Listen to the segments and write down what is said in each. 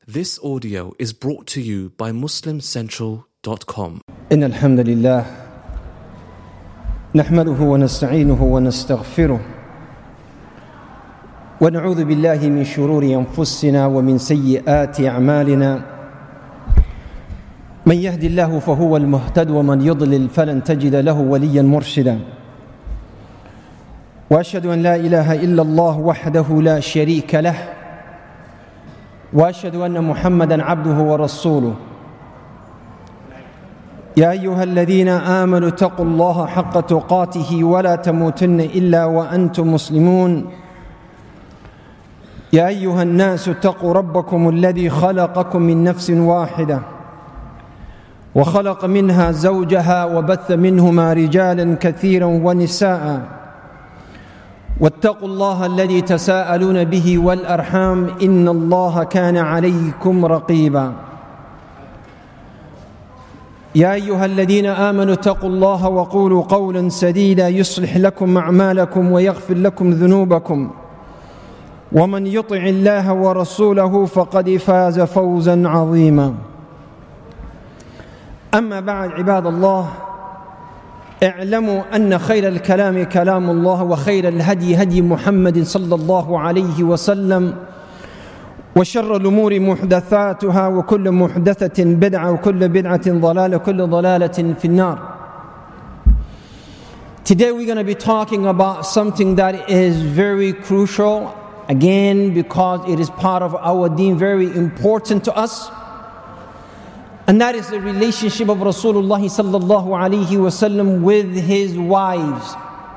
This audio is brought to you by MuslimCentral.com. إن الحمد لله نحمده ونستعينه ونستغفره ونعوذ بالله من شرور أنفسنا ومن سيئات أعمالنا من يهد الله فهو المهتد ومن يضلل فلن تجد له وليا مرشدا وأشهد أن لا إله إلا الله وحده لا شريك له وأشهد أن محمدًا عبده ورسوله يا أيها الذين آمنوا اتقوا الله حق تقاته ولا تموتن إلا وأنتم مسلمون يا أيها الناس اتقوا ربكم الذي خلقكم من نفس واحدة وخلق منها زوجها وبث منهما رجالا كثيرا ونساء واتقوا الله الذي تساءلون به والأرحام إن الله كان عليكم رقيبا يا أيها الذين آمنوا اتقوا الله وقولوا قولا سديدا يصلح لكم أعمالكم ويغفر لكم ذنوبكم ومن يطع الله ورسوله فقد فاز فوزا عظيما أما بعد عباد الله اعلموا أن خير الكلام كلام الله وخير الهدي هدي محمد صلى الله عليه وسلم وشر الأمور محدثاتها وكل محدثة بدعة وكل بدعة ضلالة وكل ضلالة في النار. Today we're going to be talking about something that is very crucial, again because it is part of our deen, very important to us. And that is the relationship of Rasulullah sallallahu alaihi wasallam with his wives.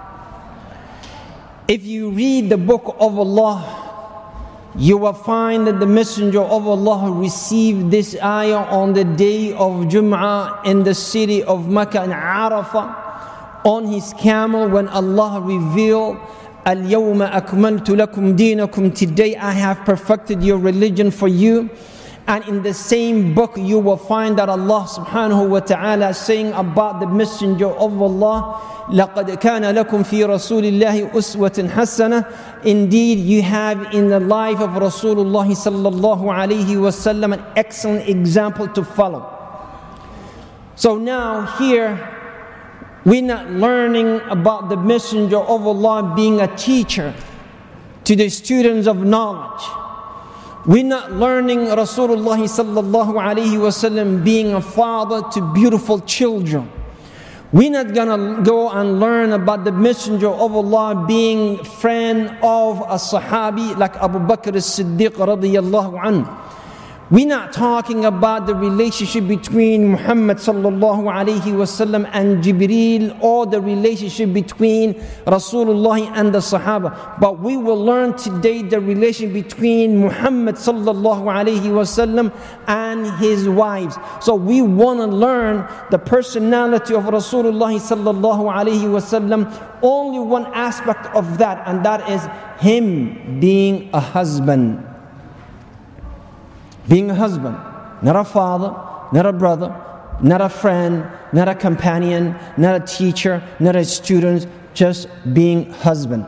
If you read the book of Allah, you will find that the Messenger of Allah received this ayah on the day of Jum'ah in the city of Makkah and Arafah on his camel when Allah revealed, Al-Yawma akmaltu lakum deenakum, today I have perfected your religion for you. And in the same book you will find that Allah subhanahu wa ta'ala saying about the Messenger of Allah, لَقَدْ كَانَ لَكُمْ فِي رَسُولِ اللَّهِ أُسْوَةٌ حَسَنَةٌ. Indeed, you have in the life of Rasulullah sallallahu alayhi wa sallam an excellent example to follow. So now here, we're not learning about the Messenger of Allah being a teacher to the students of knowledge. We're not learning Rasulullah sallallahu alayhi wa sallam being a father to beautiful children. We're not gonna go and learn about the Messenger of Allah being friend of a Sahabi like Abu Bakr as-Siddiq radiyallahu anhu. We're not talking about the relationship between Muhammad sallallahu alayhi wasallam and Jibreel or the relationship between Rasulullah and the Sahaba. But we will learn today the relation between Muhammad sallallahu alayhi wasallam and his wives. So we want to learn the personality of Rasulullah sallallahu alayhi wasallam. Only one aspect of that, and that is him being a husband. Being a husband, not a father, not a brother, not a friend, not a companion, not a teacher, not a student, just being husband.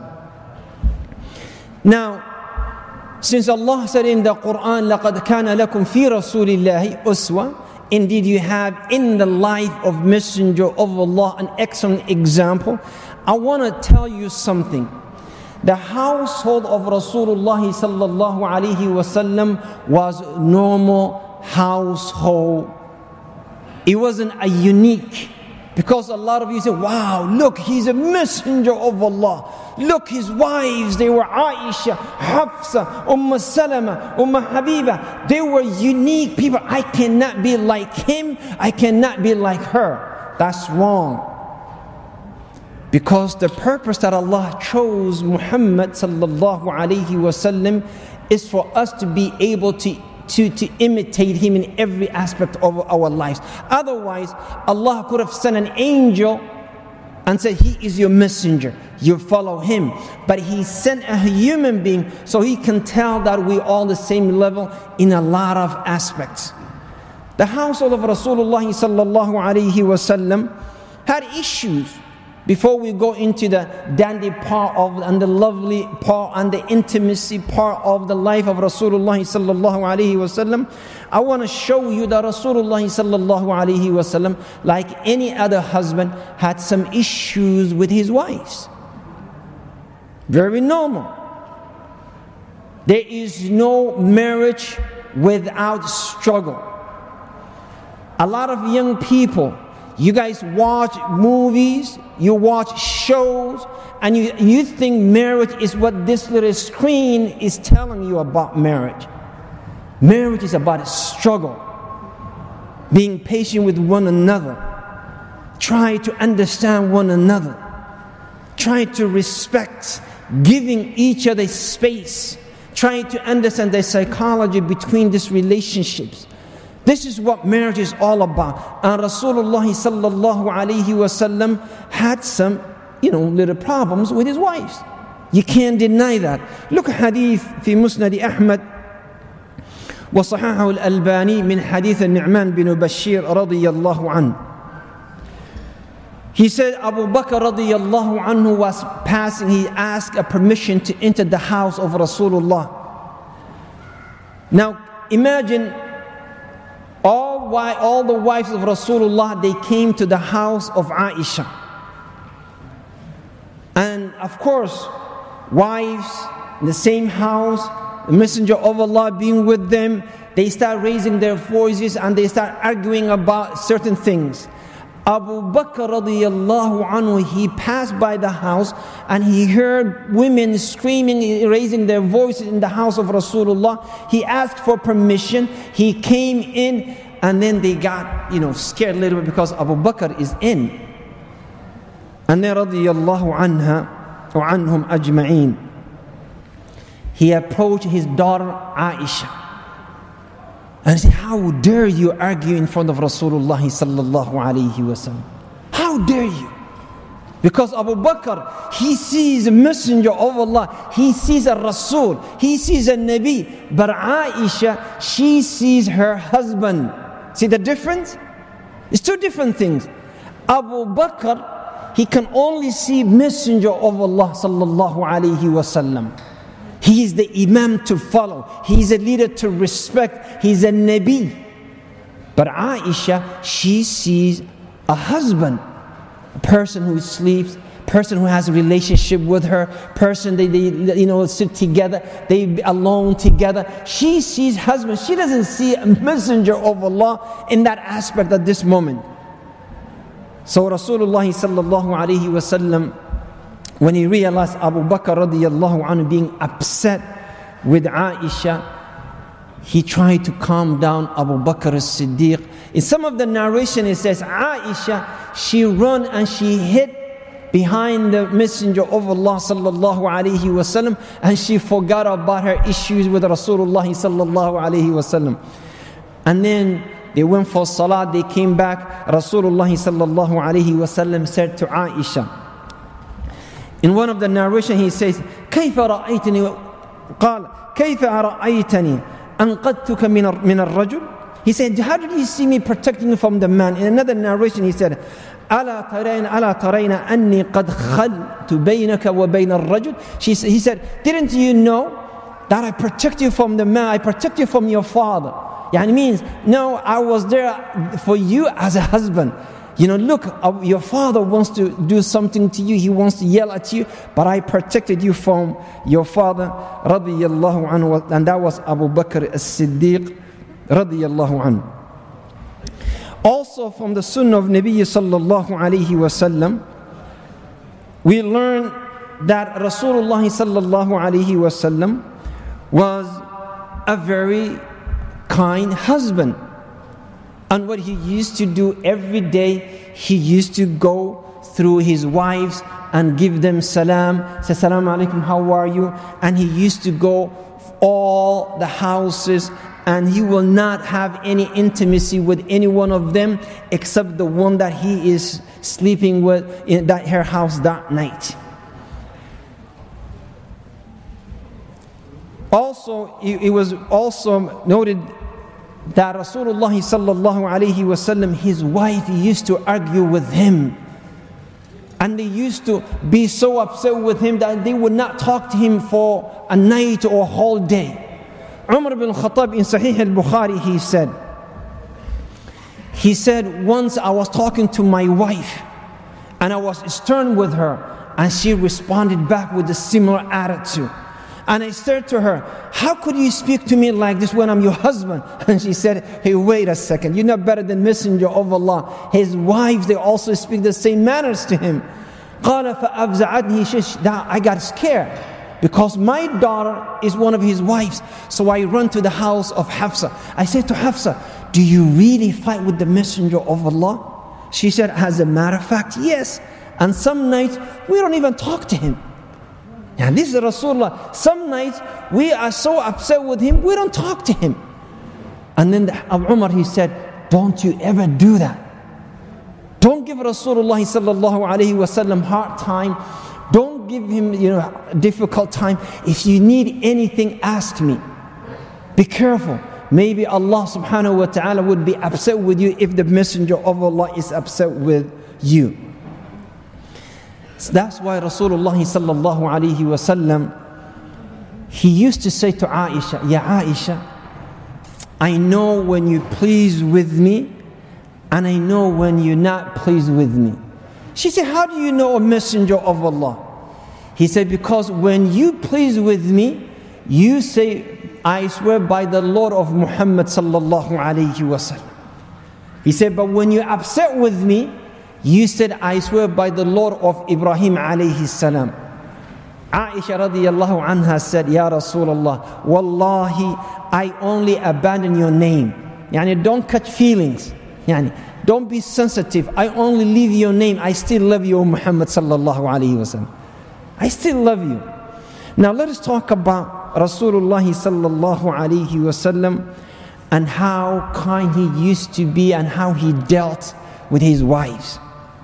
Now, since Allah said in the Quran, لَقَدْ كَانَ لَكُمْ فِي رَسُولِ اللَّهِ أُسْوَةٌ, indeed you have in the life of Messenger of Allah an excellent example. I want to tell you something. The household of Rasulullah sallallahu alaihi wasallam was normal household. It wasn't a unique, because a lot of you say, wow, look, he's a messenger of Allah. Look, his wives, they were Aisha, Hafsa, Salama, Habiba. They were unique people. I cannot be like him. I cannot be like her. That's wrong. Because the purpose that Allah chose Muhammad sallallahu alayhi wasallam is for us to be able to imitate him in every aspect of our lives. Otherwise, Allah could have sent an angel and said, he is your messenger, you follow him. But he sent a human being so he can tell that we're all the same level in a lot of aspects. The household of Rasulullah sallallahu alayhi wasallam had issues. before we go into the dandy part and the lovely part and the intimacy part of the life of Rasulullah sallallahu alaihi wasallam, I want to show you that Rasulullah sallallahu alaihi wasallam, like any other husband, had some issues with his wives. Very normal. There is no marriage without struggle. A lot of young people, you guys watch movies, you watch shows, and you think marriage is what this little screen is telling you about marriage. Marriage is about a struggle, being patient with one another, try to understand one another, try to respect, giving each other space, trying to understand the psychology between these relationships. This is what marriage is all about. And Rasulullah sallallahu alaihi wasallam had some, little problems with his wives. You can't deny that. Look at hadith في مسند أحمد وصححه الألباني من حديث النعمان بن بشير رضي الله عنه. He said Abu Bakr radiyallahu anhu was passing. He asked a permission to enter the house of Rasulullah. Now imagine all the wives of Rasulullah, they came to the house of Aisha. And of course, wives in the same house, the Messenger of Allah being with them, they start raising their voices and they start arguing about certain things. Abu Bakr radiyallahu anhu, he passed by the house and he heard women screaming, raising their voices in the house of Rasulullah. He asked for permission. He came in and then they got, scared a little bit because Abu Bakr is in. And then radiyallahu anha wa anhum ajma'een, he approached his daughter Aisha. And he said, how dare you argue in front of Rasulullah sallallahu alayhi wasallam? How dare you? Because Abu Bakr, he sees a messenger of Allah, he sees a Rasul, he sees a Nabi. But Aisha, she sees her husband. See the difference? It's two different things. Abu Bakr, he can only see messenger of Allah sallallahu alayhi wasallam. He is the Imam to follow. He is a leader to respect. He is a Nabi. But Aisha, she sees a husband, a person who sleeps, person who has a relationship with her, person they sit together, they alone together. She sees husband. She doesn't see a messenger of Allah in that aspect at this moment. So Rasulullah sallallahu alaihi wasallam, when he realized Abu Bakr radiyallahu anhu being upset with Aisha, he tried to calm down Abu Bakr as-Siddiq. In some of the narration it says Aisha, she ran and she hid behind the Messenger of Allah sallallahu alaihi wasallam, and she forgot about her issues with Rasulullah sallallahu alaihi wasallam. And then they went for salah, they came back. Rasulullah sallallahu alaihi wasallam said to Aisha, in one of the narration he says, كيف رأيتني قال كيف رأيتني أنقذتك من الرجل. He said, how did you see me protecting you from the man? In another narration he said, ألا ترين أني قد خلت بينك وبين الرجل. He said, didn't you know that I protect you from the man, I protect you from your father? Yeah, it means, no, I was there for you as a husband. Look, your father wants to do something to you, he wants to yell at you, but I protected you from your father, radiyallahu anhu. And that was Abu Bakr as-Siddiq, radiyallahu anhu. Also from the sunnah of Nabi sallallahu alayhi wasallam, we learn that Rasulullah sallallahu alayhi wasallam was a very kind husband. And what he used to do every day, he used to go through his wives and give them salam, say salam alaikum, how are you? And he used to go all the houses, and he will not have any intimacy with any one of them except the one that he is sleeping with in her house that night. Also, it was also noted that Rasulullah sallallahu alaihi wasallam, his wife used to argue with him. And they used to be so upset with him that they would not talk to him for a night or a whole day. Umar ibn Khattab in Sahih al-Bukhari, he said, once I was talking to my wife and I was stern with her, and she responded back with a similar attitude. And I said to her, how could you speak to me like this when I'm your husband? And she said, hey, wait a second, you're not better than Messenger of Allah. His wives, they also speak the same manners to him. قال فأفزعتني. I got scared because my daughter is one of his wives. So I run to the house of Hafsa. I said to Hafsa, do you really fight with the Messenger of Allah? She said, as a matter of fact, yes. And some nights, we don't even talk to him. And this is Rasulullah. Some nights, we are so upset with him, we don't talk to him. And then Umar, he said, don't you ever do that. Don't give Rasulullah sallallahu alayhi wa sallam hard time. Don't give him, difficult time. If you need anything, ask me. Be careful. Maybe Allah subhanahu wa ta'ala would be upset with you if the Messenger of Allah is upset with you. So that's why Rasulullah sallallahu alayhi wa sallam, he used to say to Aisha, Ya Aisha, I know when you're pleased with me, and I know when you're not pleased with me. She said, how do you know a Messenger of Allah? He said, because when you please with me, you say, I swear by the Lord of Muhammad sallallahu alayhi wasallam. He said, but when you're upset with me, you said, I swear by the Lord of Ibrahim alayhi salam. Aisha radiyallahu anha said, Ya Rasulullah, Wallahi, I only abandon your name. Yani don't catch feelings. Yani don't be sensitive. I only leave your name. I still love you, Muhammad sallallahu alayhi wasallam. I still love you. Now let us talk about Rasulullah sallallahu alayhi wasallam and how kind he used to be and how he dealt with his wives.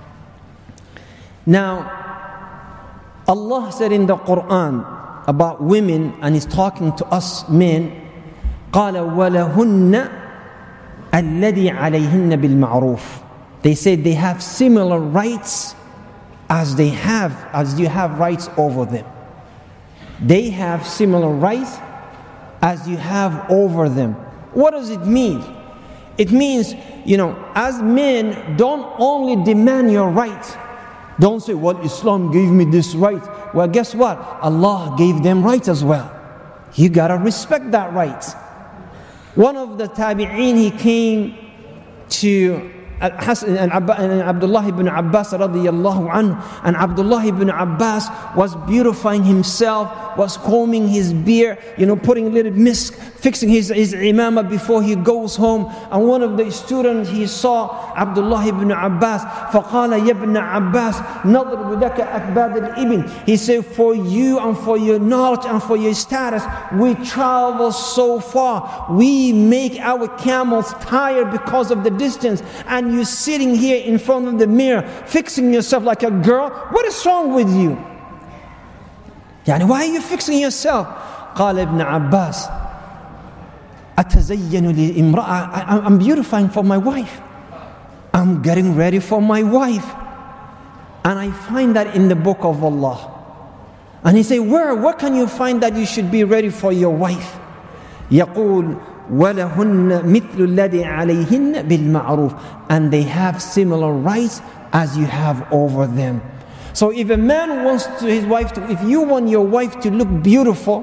Now, Allah said in the Quran about women, and He's talking to us men, قَالَ وَلَهُنَّ الَّذِي عَلَيْهِنَّ بِالْمَعْرُوفِ. They said they have similar rights as you have rights over them. They have similar rights as you have over them. What does it mean? It means, as men, don't only demand your rights. Don't say, well, Islam gave me this right. Well, guess what? Allah gave them rights as well. You gotta respect that right. One of the tabi'een, he came to Abdullah ibn Abbas radiyallahu anhu, and Abdullah ibn Abbas was beautifying himself, was combing his beard, putting a little misk, fixing his imamah before he goes home. And one of the students, he saw Abdullah ibn Abbas, فَقَالَ يَا ابْنَ عَبَّاسِ نَضْرِبُ لَكَ أَكْبَادَ الْإِبِنِ. He said, for you and for your knowledge and for your status, we travel so far. We make our camels tired because of the distance. And you're sitting here in front of the mirror, fixing yourself like a girl. What is wrong with you? Why are you fixing yourself? قال ابن عباس أتزين لامرأة. I'm beautifying for my wife. I'm getting ready for my wife. And I find that in the book of Allah. And he said, where can you find that you should be ready for your wife? يقول وَلَهُنَّ مِثْلُ الَّذِي عَلَيْهِنَّ بِالْمَعْرُوفِ. And they have similar rights as you have over them. So if a man wants to his wife to, if you want your wife to look beautiful,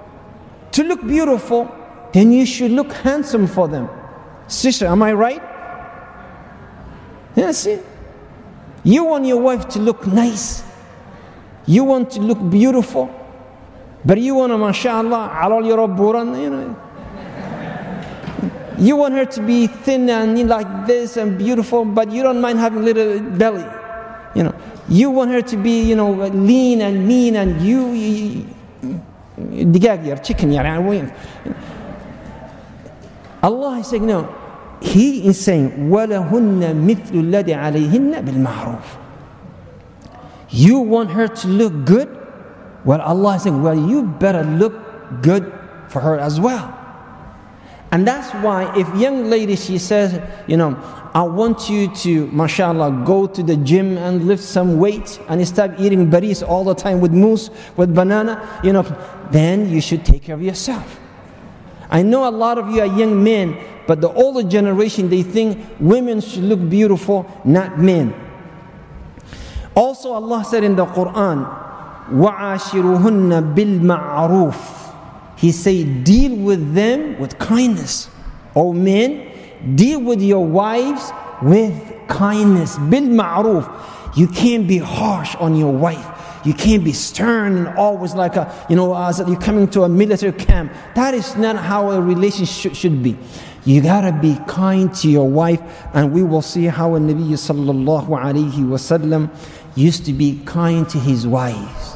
then you should look handsome for them. Sister, am I right? Yeah, see? You want your wife to look nice. You want to look beautiful. But you want to, mashallah, alal yarabburan, You want her to be thin and like this and beautiful, but you don't mind having a little belly. You want her to be, lean and mean, and you chicken. Allah is saying, no. He is saying, وَلَهُنَّ مِثْلُ الَّذِي عَلَيْهِنَّ بِالْمَعْرُوفِ. You want her to look good? Well, Allah is saying, well, you better look good for her as well. And that's why if young lady, she says, I want you to, mashallah, go to the gym and lift some weight and stop eating baris all the time with mousse, with banana, then you should take care of yourself. I know a lot of you are young men, but the older generation, they think women should look beautiful, not men. Also, Allah said in the Quran, وَعَاشِرُهُنَّ بِالْمَعْرُوفِ. He said, deal with them with kindness. O men, deal with your wives with kindness. Bil-ma'ruf. You can't be harsh on your wife. You can't be stern and always like as you're coming to a military camp. That is not how a relationship should be. You gotta be kind to your wife, and we will see how Nabi sallallahu alayhi wasallam used to be kind to his wives.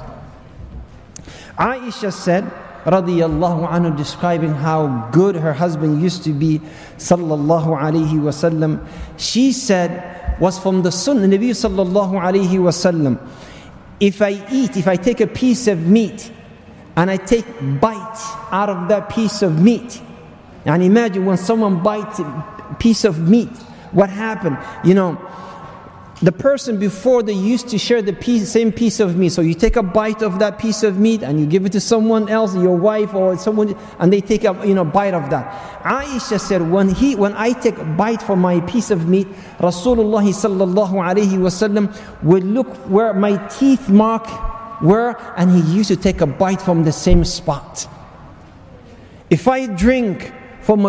Aisha said, radiyallahu anhu, describing how good her husband used to be, sallallahu alayhi wasallam. She said, was from the sunnah, Nabi sallallahu alayhi wasallam, if I take a piece of meat and I take bite out of that piece of meat, and imagine when someone bites a piece of meat, what happened? The person before, they used to share the same piece of meat. So you take a bite of that piece of meat and you give it to someone else, your wife or someone, and they take a bite of that. Aisha said, when I take a bite from my piece of meat, Rasulullah sallallahu alaihi wasallam would look where my teeth mark were, and he used to take a bite from the same spot. If I drink from a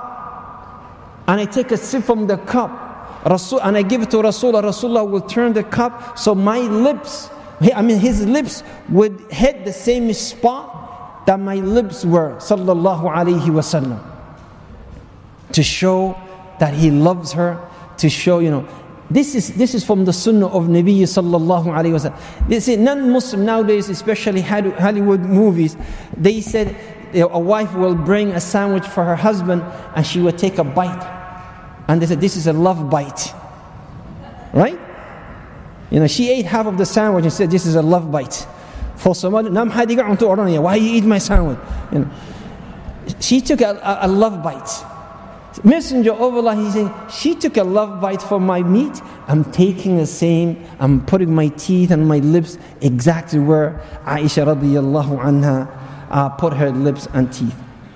cup and I take a sip from the cup, and I give it to Rasulullah will turn the cup, so my lips, his lips would hit the same spot that my lips were, sallallahu alaihi wasallam, to show that he loves her, to show, this is from the sunnah of Nabi sallallahu alaihi wasallam. They say non-Muslim nowadays, especially Hollywood movies, they said a wife will bring a sandwich for her husband and she would take a bite. And they said, this is a love bite. Right? She ate half of the sandwich and said, this is a love bite. For somebody, why you eat my sandwich? She took a love bite. Messenger of Allah, he said, she took a love bite for my meat. I'm taking the same, I'm putting my teeth and my lips exactly where Aisha radiyallahu anha put her lips and teeth.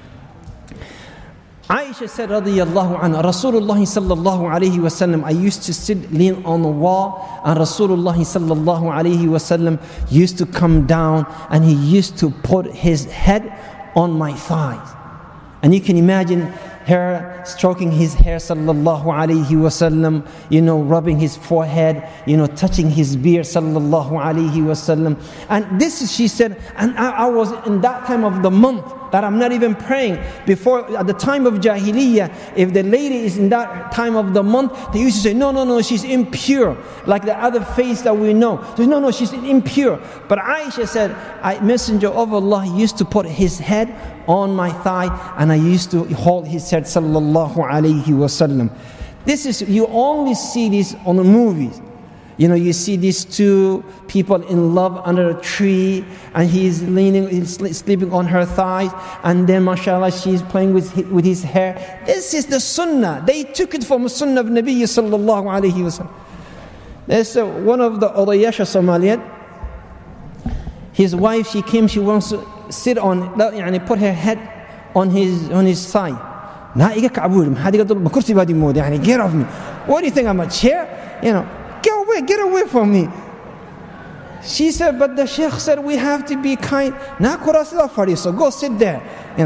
Aisha said, radiyallahu anha, Rasulullah sallallahu alayhi wasallam, I used to lean on the wall, and Rasulullah sallallahu alayhi wasallam used to come down and he used to put his head on my thighs. And you can imagine her stroking his hair, sallallahu alayhi wasallam, rubbing his forehead, touching his beard, sallallahu alayhi wasallam. And this is, she said, and I was in that time of the month that I'm not even praying. Before, at the time of Jahiliyyah, if the lady is in that time of the month, they used to say, no, she's impure. Like the other face that we know. They say, no, she's impure. But Aisha said, Messenger of Allah used to put his head on my thigh, and I used to hold his head, sallallahu alayhi wasallam. This is, you only see this on the movies. You see these two people in love under a tree, and he's sleeping on her thighs, and then mashallah she's playing with his hair. This is the sunnah. They took it from the sunnah of Nabi sallallahu alayhi wasallam. There's one of the Udayasha Somaliyat. His wife, she came, she wants to sit on, put her head on his thigh. Get off me. What do you think, I'm a chair? Get away from me. She said, but the Sheikh said we have to be kind. So go sit there.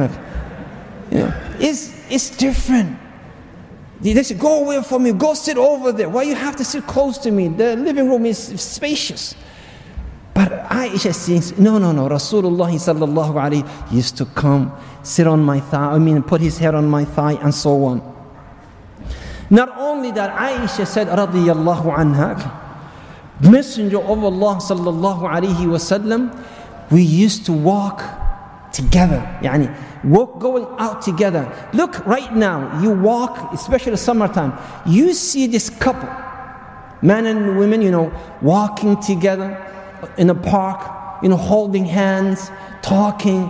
It's different. They said, go away from me, go sit over there. Why you have to sit close to me? The living room is spacious. But Aisha says, no, Rasulullah sallallahu alayhi used to come, sit on my thigh, put his head on my thigh, and so on. Not only that, Aisha said, radiyallahu anha, Messenger of Allah sallallahu alayhi wasallam, we used to walk together, going out together. Look, right now, you walk, especially summertime, you see this couple, men and women, walking together in a park, holding hands, talking,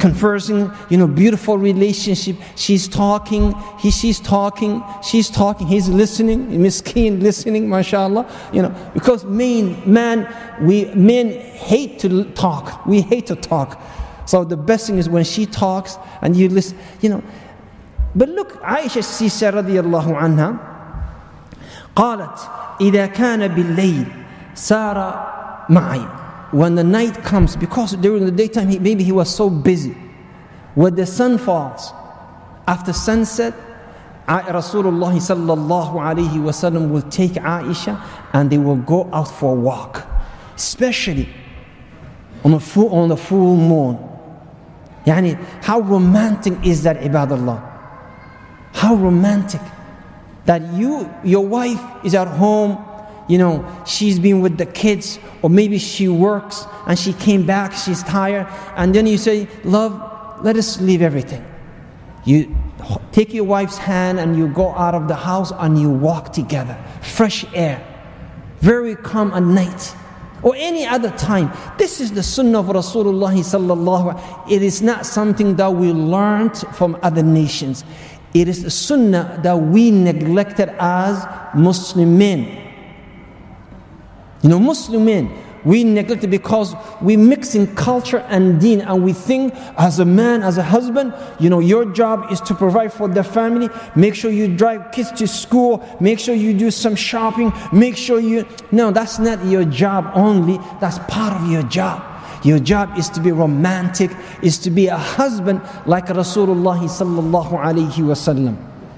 conversing, beautiful relationship. She's talking, she's talking, he's listening, miskeen listening, mashallah. Because men hate to talk. We hate to talk. So the best thing is when she talks and you listen, But look, Aisha said radiyallahu anha, قالت إذا كان بالليل سار معي. When the night comes, because during the daytime maybe he was so busy. When the sun falls, after sunset, Rasulullah sallallahu alayhi wasallam will take Aisha and they will go out for a walk, especially on the full moon. Yani, how romantic is that, ibadallah? How romantic that your wife is at home, she's been with the kids, or maybe she works and she came back, she's tired, and then you say, love, let us leave everything. You take your wife's hand and you go out of the house and you walk together. Fresh air, very calm at night, or any other time. This is the sunnah of Rasulullah sallallahu alaihi wasallam. It is not something that we learned from other nations. It is the sunnah that we neglected as Muslim men. Muslim men, we neglect it because we mix in culture and deen, and we think as a man, as a husband, your job is to provide for the family, make sure you drive kids to school, make sure you do some shopping, no, that's not your job only, that's part of your job. Your job is to be romantic, is to be a husband like Rasulullah sallallahu alayhi wasallam.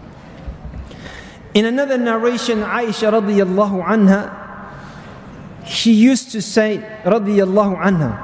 In another narration, Aisha radiyallahu anha, she used to say, radiyallahu anha,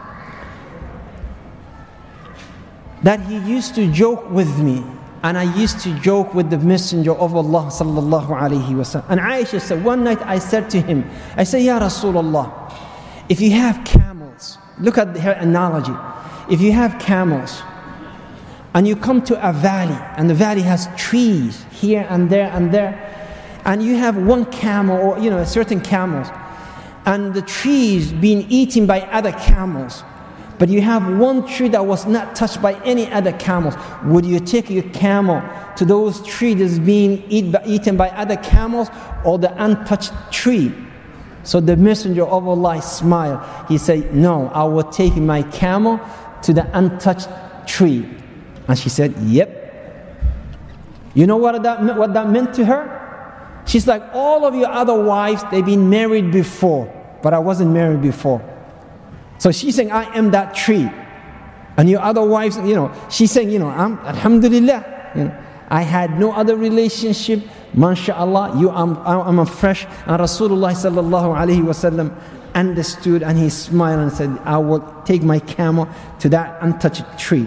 that he used to joke with me, and I used to joke with the Messenger of Allah sallallahu alayhi wasallam. And Aisha said, one night I said to him, I said, Ya Rasulullah, if you have camels, look at her analogy. If you have camels, and you come to a valley, and the valley has trees here and there, and you have one camel, or certain camels, and the trees being eaten by other camels, but you have one tree that was not touched by any other camels, would you take your camel to those trees that's being eaten by other camels, or the untouched tree? So the Messenger of Allah smiled. He said, no, I will take my camel to the untouched tree. And she said, yep. You know what that meant to her? She's like, all of your other wives, they've been married before, but I wasn't married before. So she's saying, I am that tree. And your other wives, she's saying, I'm, alhamdulillah, I had no other relationship. MashaAllah, I'm a fresh. And Rasulullah sallallahu alayhi wasallam understood, and he smiled and said, I will take my camel to that untouched tree.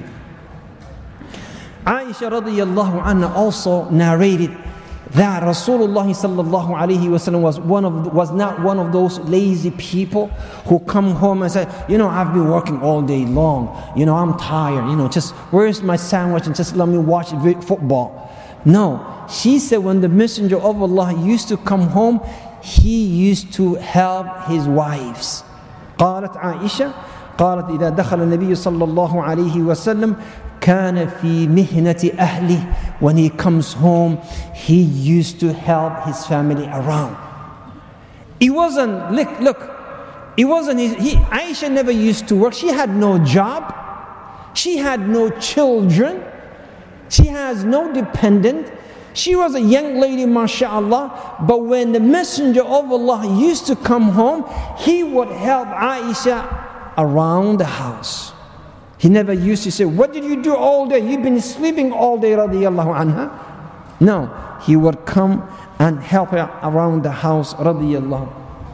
Aisha radiyallahu anha also narrated that Rasulullah sallallahu alayhi wasallam was not one of those lazy people who come home and say, I've been working all day long, I'm tired, just where's my sandwich and just let me watch football. No, she said when the Messenger of Allah used to come home, he used to help his wives. قالت عائشة قالت إذا دخل النبي صلى الله عليه وسلم كان في مهنة أهله. When he comes home, he used to help his family around. It wasn't, look, it wasn't Aisha never used to work. She had no job. She had no children. She has no dependent. She was a young lady, mashallah. But when the Messenger of Allah used to come home, he would help Aisha around the house. He never used to say, what did you do all day? You've been sleeping all day, radiyallahu anha. No, he would come and help her around the house, radiyallahu.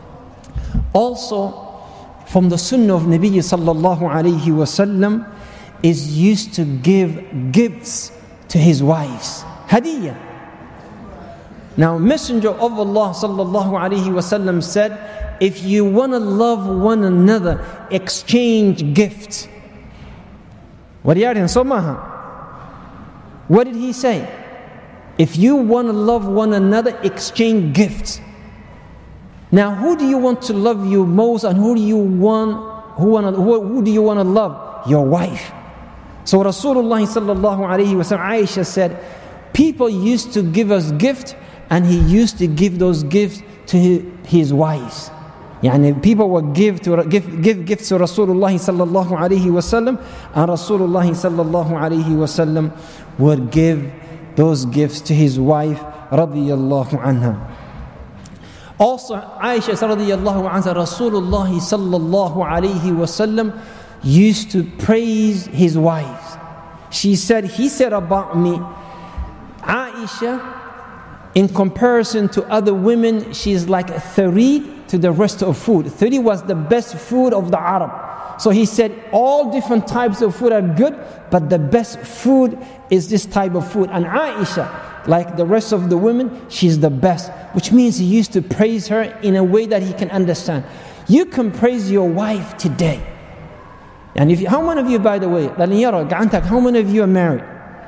Also, from the sunnah of Nabi sallallahu alayhi wasallam is used to give gifts to his wives. Hadiyah. Now, Messenger of Allah sallallahu alayhi wasallam said, if you want to love one another, exchange gifts. What did he say? If you want to love one another, exchange gifts. Now, who do you want to love you most, and who do you want to love? Your wife. So Rasulullah sallallahu alayhi wa sallam, Aisha said, people used to give us gifts, and he used to give those gifts to his wives. Yani people would give gifts to Rasulullah sallallahu alayhi wa sallam, and Rasulullah sallallahu alayhi wa sallam would give those gifts to his wife radiyallahu anha. Also, Aisha radiyallahu anha, Rasulullah sallallahu alayhi wa sallam used to praise his wives. He said about me, Aisha, in comparison to other women, she's like a tharid to the rest of food. Tharid was the best food of the Arab. So he said all different types of food are good, but the best food is this type of food. And Aisha, like the rest of the women, she's the best, which means he used to praise her in a way that he can understand. You can praise your wife today. And how many of you, by the way, how many of you are married?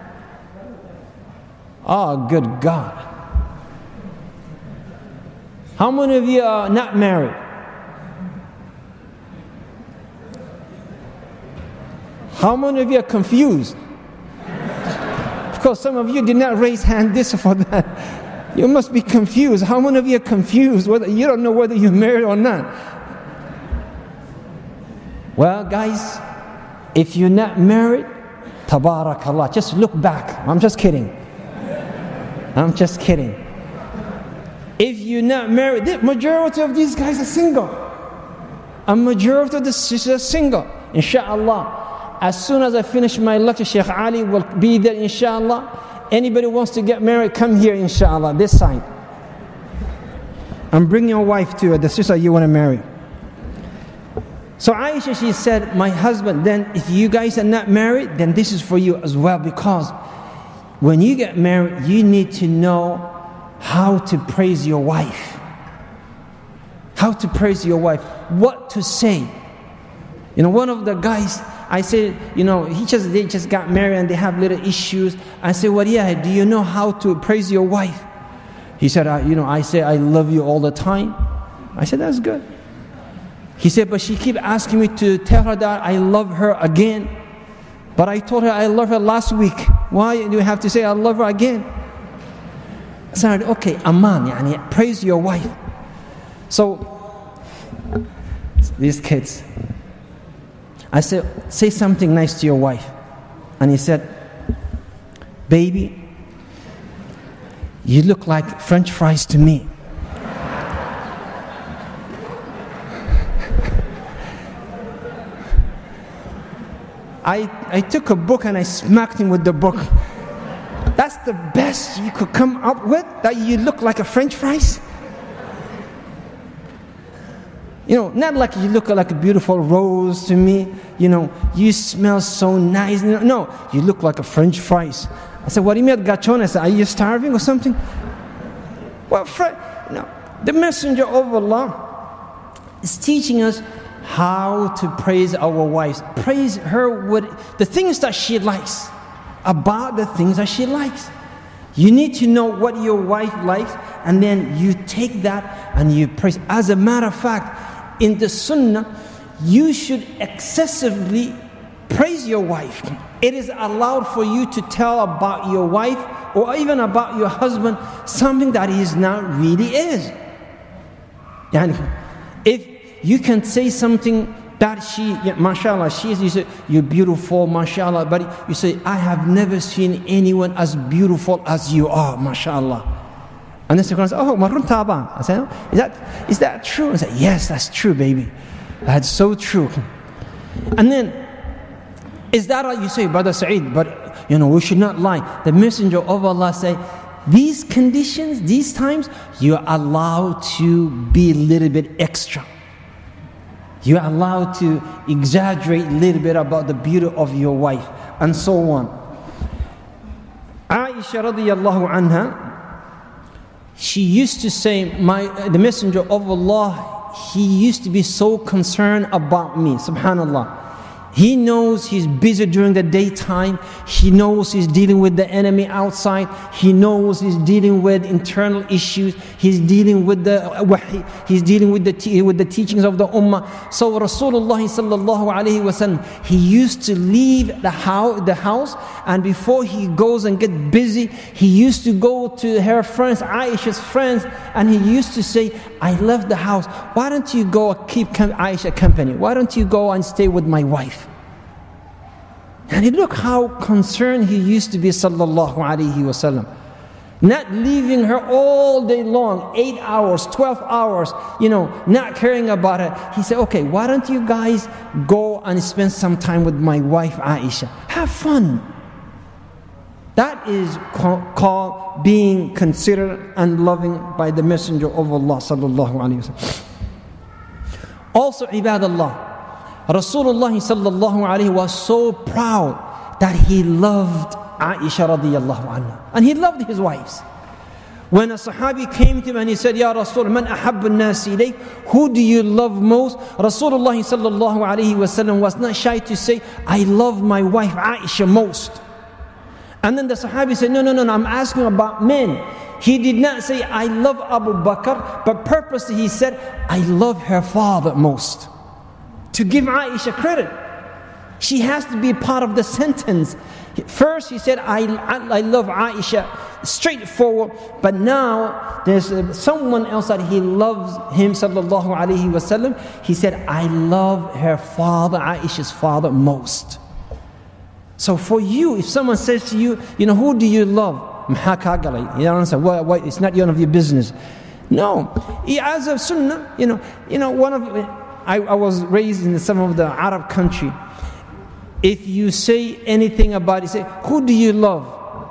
Oh, good God. How many of you are not married? How many of you are confused? Of course, some of you did not raise hand this for that. You must be confused. How many of you are confused? You don't know whether you're married or not. Well, guys, if you're not married, tabarakallah, just look back. I'm just kidding. If you're not married, the majority of these guys are single. A majority of the sisters are single. Inshallah, as soon as I finish my lecture, Sheikh Ali will be there, inshallah. Anybody wants to get married, come here, inshallah, this side. And bring your wife too, the sister you want to marry. So Aisha, she said, my husband, then if you guys are not married, then this is for you as well, because when you get married, you need to know how to praise your wife. How to praise your wife. What to say. One of the guys, I said, they just got married and they have little issues. I said, well, yeah, do you know how to praise your wife? He said, I say I love you all the time. I said, that's good. He said, but she keep asking me to tell her that I love her again. But I told her I love her last week. Why do you have to say I love her again? I said, okay, aman, praise your wife. So, these kids, I said, say something nice to your wife. And he said, baby, you look like French fries to me. I took a book and I smacked him with the book. That's the best you could come up with? That you look like a French fries? Not like you look like a beautiful rose to me. You smell so nice. No, you look like a French fries. I said, what do you mean, gachon? I said, are you starving or something? Well, the Messenger of Allah is teaching us how to praise our wives. Praise her with the things that she likes. About the things that she likes. You need to know what your wife likes, and then you take that and you praise. As a matter of fact, in the Sunnah, you should excessively praise your wife. It is allowed for you to tell about your wife or even about your husband something that he not really is. If you can say something that mashallah, you say, you're beautiful, mashallah, but you say, I have never seen anyone as beautiful as you are, mashallah. And then someone says, oh, marun taban. I say, is that true? I say, yes, that's true, baby. That's so true. And then, is that what you say, Brother Sa'id? But, we should not lie. The Messenger of Allah say, these conditions, these times, you are allowed to be a little bit extra. You are allowed to exaggerate a little bit about the beauty of your wife, and so on. Aisha radiyallahu anha, she used to say, the Messenger of Allah, he used to be so concerned about me, subhanallah. He knows he's busy during the daytime. He knows he's dealing with the enemy outside. He knows he's dealing with internal issues. He's dealing with the wahi. He's dealing with the teachings of the ummah. So Rasulullah sallallahu alaihi wasallam, he used to leave the house, and before he goes and get busy, he used to go to her friends, Aisha's friends, and he used to say, I left the house. Why don't you go keep Aisha company? Why don't you go and stay with my wife? And look how concerned he used to be, sallallahu alaihi wasallam. Not leaving her all day long, 8 hours, 12 hours, not caring about her. He said, okay, why don't you guys go and spend some time with my wife Aisha? Have fun. That is called being considered and loving by the Messenger of Allah, sallallahu alaihi wasallam. Also, ibadallah, Rasulullah sallallahu alayhi was so proud that he loved Aisha radiyallahu anha. And he loved his wives. When a Sahabi came to him and he said, Ya Rasul, man ahabbu an-nasi ilayk? Who do you love most? Rasulullah sallallahu alayhi wasallam was not shy to say, I love my wife Aisha most. And then the Sahabi said, no, I'm asking about men. He did not say, I love Abu Bakr, but purposely he said, I love her father most. To give Aisha credit. She has to be part of the sentence. First he said, I love Aisha, straightforward. But now there's someone else that he loves him, sallallahu alaihi wasallam. He said, I love her father, Aisha's father, most. So for you, if someone says to you, who do you love? You don't answer, well, it's not none of your business. No. As a sunnah, one of... I was raised in some of the Arab country. If you say anything about it, say, who do you love?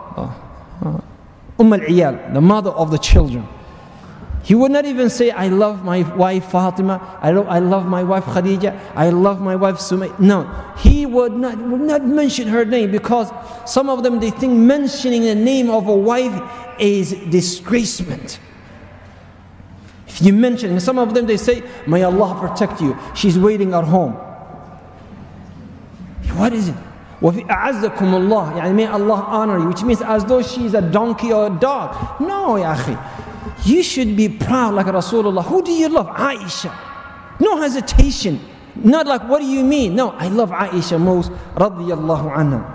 al-Iyal, the mother of the children. He would not even say, I love my wife Fatima, I love my wife Khadija, I love my wife Sumay. No, he would not mention her name, because some of them, they think mentioning the name of a wife is disgracement. If you mention, and some of them they say, may Allah protect you, she's waiting at home. What is it? وَفِي أَعَزَّكُمُ اللَّهِ, may Allah honor you, which means as though she's a donkey or a dog. No, ya akhi. You should be proud like Rasulullah. Who do you love? Aisha. No hesitation. Not like, what do you mean? No, I love Aisha most, radiyallahu anha.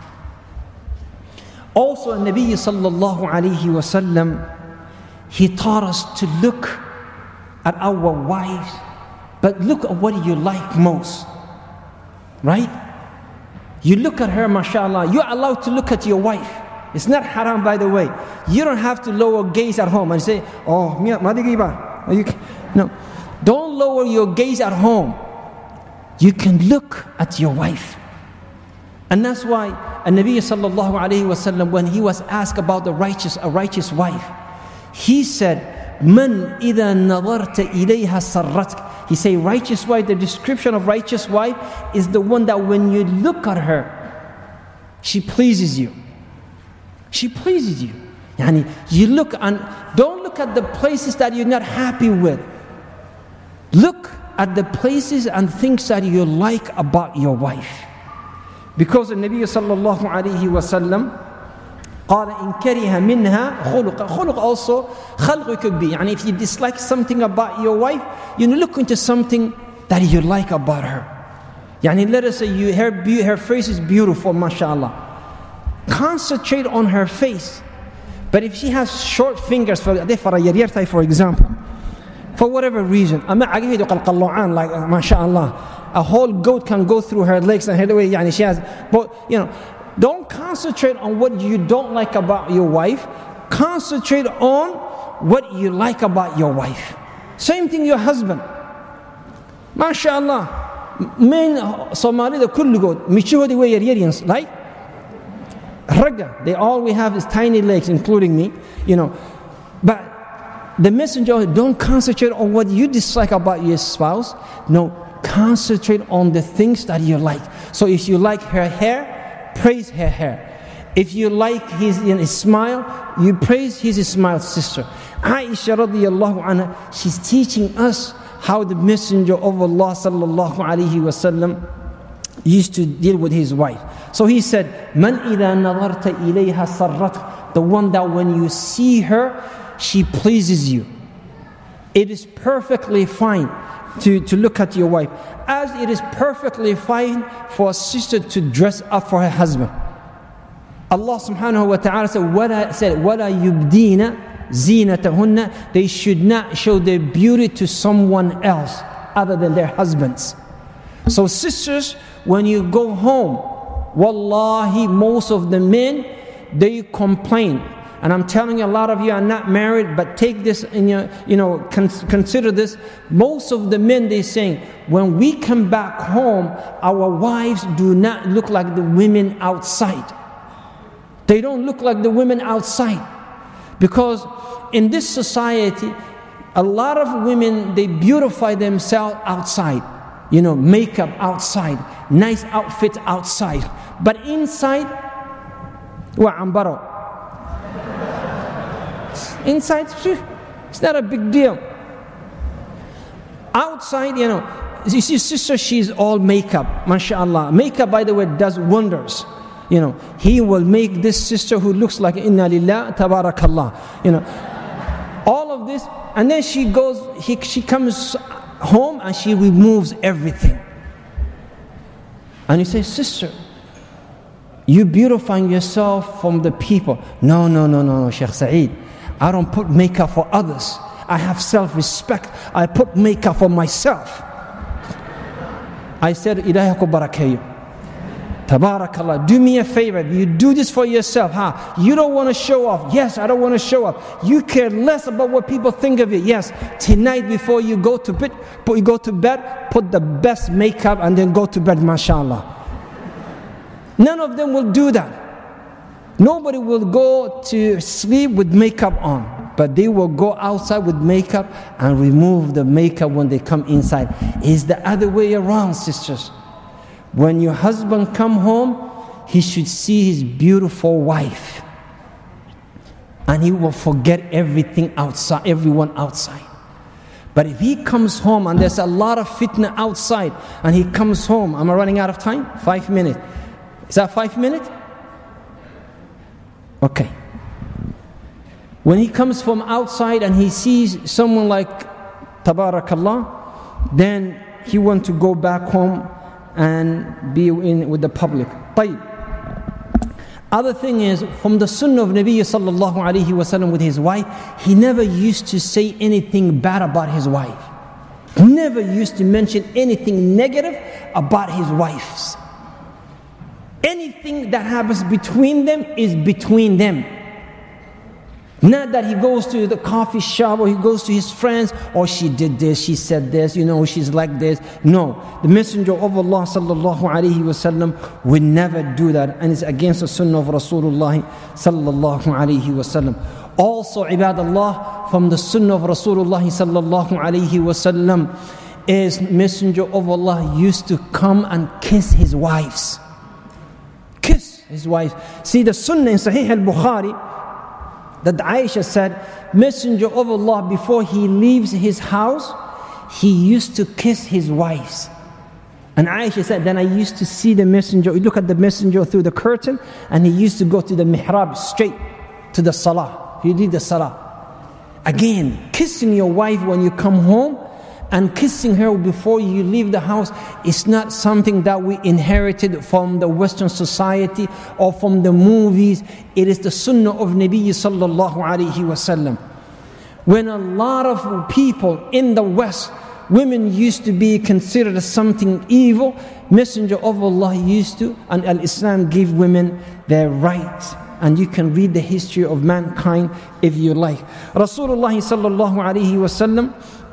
Also, Nabi sallallahu alayhi wa sallam, he taught us to look at our wives, but look at what you like most. Right? You look at her, mashallah, you're allowed to look at your wife. It's not haram, by the way. You don't have to lower gaze at home and say, oh, no. Don't lower your gaze at home. You can look at your wife. And that's why Nabi sallallahu alayhi wa sallam, when he was asked about a righteous wife, he said, Man idha nadarta ilayha sarratka. He said, righteous wife, the description of righteous wife is the one that when you look at her, she pleases you. She pleases you. You look, and don't look at the places that you're not happy with. Look at the places and things that you like about your wife. Because the Nabi sallallahu alayhi wa sallam, قال إن كره منها خلق. خلق also, خلق could be, if you dislike something about your wife, look into something that you like about her. Let us say her face is beautiful, mashallah. Concentrate on her face. But if she has short fingers, for example, for whatever reason, like mashallah, a whole goat can go through her legs and her way, she has, but don't concentrate on what you don't like about your wife. Concentrate on what you like about your wife. Same thing your husband. MashaAllah. Men Somali the kullu good. Michuhodi way Yerians, right? Raga. They all we have is tiny legs, including me. But the messenger, don't concentrate on what you dislike about your spouse. No, concentrate on the things that you like. So if you like her hair, praise her hair. If you like his smile, you praise his smile, sister. Aisha radiyallahu anha, she's teaching us how the Messenger of Allah sallallahu alaihi wasallam used to deal with his wife. So he said, "Man إِذَا نَظَرْتَ إِلَيْهَا سَرَّتْكَ." The one that when you see her, she pleases you. It is perfectly fine to look at your wife, as it is perfectly fine for a sister to dress up for her husband. Allah subhanahu wa ta'ala said, وَلَا يُبْدِينَ زِينَتَهُنَّ. They should not show their beauty to someone else other than their husbands. So sisters, when you go home, wallahi, most of the men, they complain. And I'm telling you, a lot of you are not married, but take this in your, consider this. Most of the men, they're saying, when we come back home, our wives do not look like the women outside. They don't look like the women outside. Because in this society, a lot of women, they beautify themselves outside. Makeup outside, nice outfit outside. But inside, inside, it's not a big deal. Outside, you see sister, she's all makeup, mashallah. Makeup, by the way, does wonders. He will make this sister who looks like inna lillah, tabarakallah. All of this, and then she comes home and she removes everything. And you say, sister, you beautifying yourself from the people. No, Sheikh Saeed. I don't put makeup for others. I have self-respect. I put makeup for myself. I said, Ilahi ko barakayu. Tabarakallah, do me a favor. You do this for yourself, huh? You don't want to show off. Yes, I don't want to show off. You care less about what people think of it. Yes, tonight before you go to bed, put the best makeup and then go to bed, mashallah. None of them will do that. Nobody will go to sleep with makeup on, but they will go outside with makeup and remove the makeup when they come inside. It's the other way around, sisters. When your husband come home, he should see his beautiful wife, and he will forget everything outside, everyone outside. But if he comes home and there's a lot of fitna outside, and he comes home, am I running out of time? 5 minutes. Is that 5 minutes? Okay. When he comes from outside and he sees someone like Tabarakallah, then he wants to go back home and be with the public. طيب. Other thing is, from the sunnah of Nabi sallallahu alayhi wasallam with his wife, he never used to say anything bad about his wife. Never used to mention anything negative about his wives. Anything that happens between them is between them. Not that he goes to the coffee shop or he goes to his friends, or she did this, she said this, she's like this. No, the Messenger of Allah sallallahu alayhi wasallam would never do that, and it's against the sunnah of Rasulullah sallallahu alayhi wasallam. Also, ibadallah, from the sunnah of Rasulullah sallallahu alayhi wasallam is Messenger of Allah used to come and kiss his wives. Kiss his wives. See the sunnah in Sahih al-Bukhari, that Aisha said, Messenger of Allah, before he leaves his house, he used to kiss his wives. And Aisha said, then I used to see the Messenger, you look at the Messenger through the curtain, and he used to go to the mihrab straight to the salah. He did the salah. Again, kissing your wife when you come home and kissing her before you leave the house is not something that we inherited from the Western society or from the movies. It is the sunnah of Nabi sallallahu alayhi wasallam. When a lot of people in the West, women used to be considered as something evil, Messenger of Allah used to, and Al-Islam gave women their rights. And you can read the history of mankind if you like. Rasulullah sallallahu alayhi wasallam,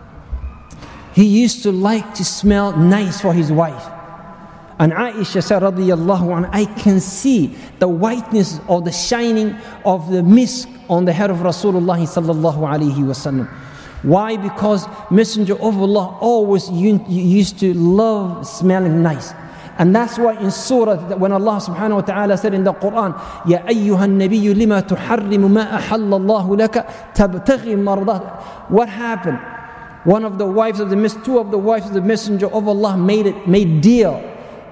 he used to like to smell nice for his wife. And Aisha said, radiyallahu anha, I can see the whiteness or the shining of the misk on the head of Rasulullah sallallahu alayhi wasallam. Why? Because Messenger of Allah always used to love smelling nice. And that's why in surah, when Allah subhanahu wa ta'ala said in the Quran, Ya ayyuhan nabiyyu lima tuharrimu ma ahallallahu laka tabtaghi mardat. What happened? Two of the wives of the Messenger of Allah made deal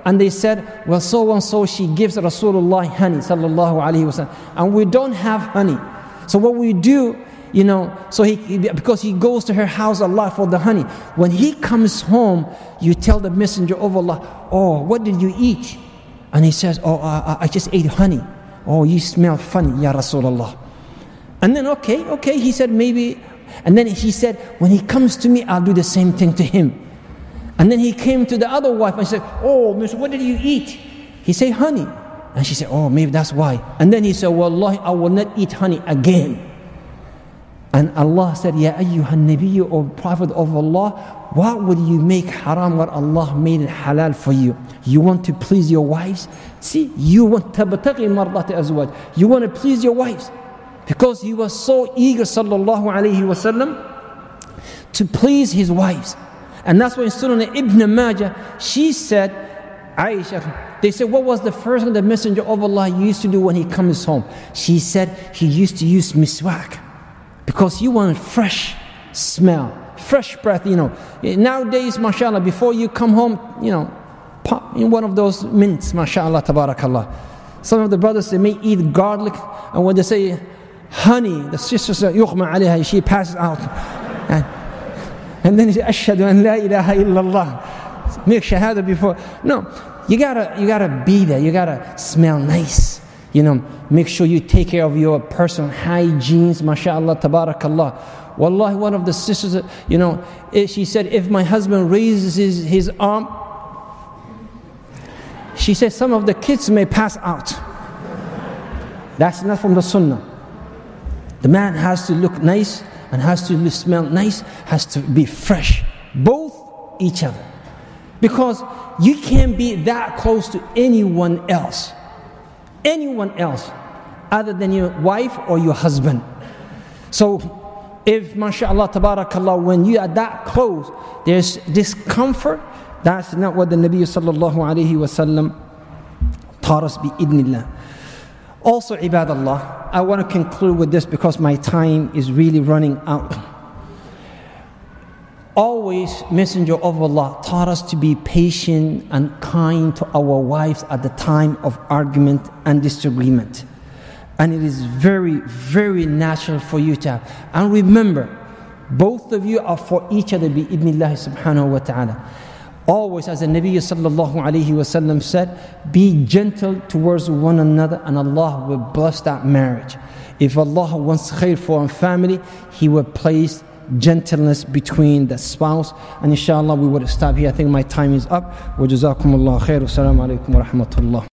And they said, well, so and so, she gives Rasulullah honey, sallallahu alayhi wasallam, and we don't have honey. So what we do, so because he goes to her house a lot for the honey. When he comes home, you tell the Messenger of Allah, oh, what did you eat? And he says, oh, I just ate honey. Oh, you smell funny, Ya Rasulullah. And then, okay, he said maybe. And then he said, when he comes to me, I'll do the same thing to him. And then he came to the other wife and said, oh, miss, what did you eat? He said, honey. And she said, oh, maybe that's why. And then he said, wallahi, I will not eat honey again. And Allah said, Ya ayyuhan nabiyyu, O Prophet of Allah, what would you make haram what Allah made it halal for you? You want to please your wives? See, you want tabtaghi mardat azwaj. You want to please your wives. Because he was so eager, sallallahu alayhi wasallam, to please his wives. And that's why in Sunan Ibn Majah, she said, Aisha, they said, what was the first thing the Messenger of Allah used to do when he comes home? She said, he used to use miswak. Because you want fresh smell, fresh breath, Nowadays, mashallah, before you come home, pop in one of those mints, mashallah, tabarakallah. Some of the brothers, they may eat garlic, and when they say honey, the sister says, yughma alayha, she passes out. And then he says, ashhadu an la ilaha illallah. Make shahada before. No, you gotta be there. You gotta smell nice. Make sure you take care of your personal hygiene, mashallah, tabarakallah. Wallahi, one of the sisters, she said, if my husband raises his arm, she said, some of the kids may pass out. That's not from the sunnah. The man has to look nice and has to smell nice, has to be fresh, both each other. Because you can't be that close to anyone else other than your wife or your husband. So if, mashallah, tabarakallah, when you are that close, there's discomfort, that's not what the Nabi sallallahu alayhi wasallam taught us, bi-idnillah. Also, ibadallah, I want to conclude with this because my time is really running out. Always, Messenger of Allah taught us to be patient and kind to our wives at the time of argument and disagreement. And it is very, very natural for you to have. And remember, both of you are for each other, bi-idnillahi subhanahu wa ta'ala. Always, as the Nabi sallallahu alayhi wasallam said, be gentle towards one another and Allah will bless that marriage. If Allah wants khair for a family, He will place gentleness between the spouse. And inshallah we would stop here. I think my time is up. Wa jazakumullah khair. Assalamu alaikum wa rahmatullah.